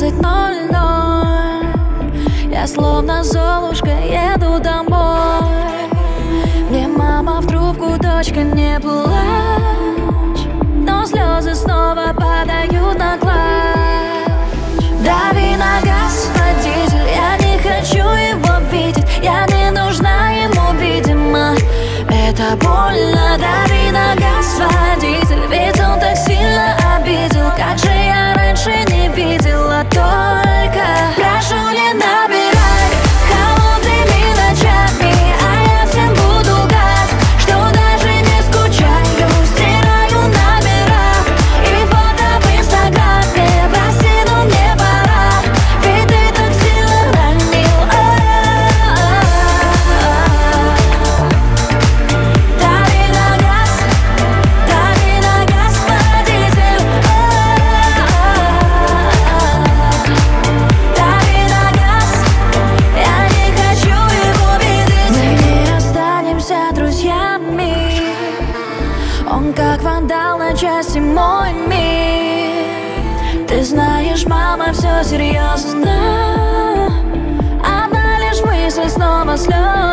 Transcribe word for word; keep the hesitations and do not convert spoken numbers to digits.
двенадцать ноль ноль. Я словно Золушка еду домой. Мне мама в трубку: дочка, не плачь. Но слезы снова падают на клатч. Дави на газ, водитель, я не хочу его видеть. Я не нужна ему, видимо, это больно. Дави на газ, водитель, ведь он так сильно обидел. Как же я раньше не видела, только прошу, не набирай холодными ночами, а я всем буду лгать, что даже не скучаю. Стираю номера и фото в инстаграме. Прости, но мне пора, ведь ты так сильно ранил. Дави на газ, дави на газ, водитель. Дави на газ, я не хочу его видеть. Мы не останемся друзьями. Он как вандал на части мой мир. Ты знаешь, мама, все серьезно. Одна лишь мысль, снова слезы.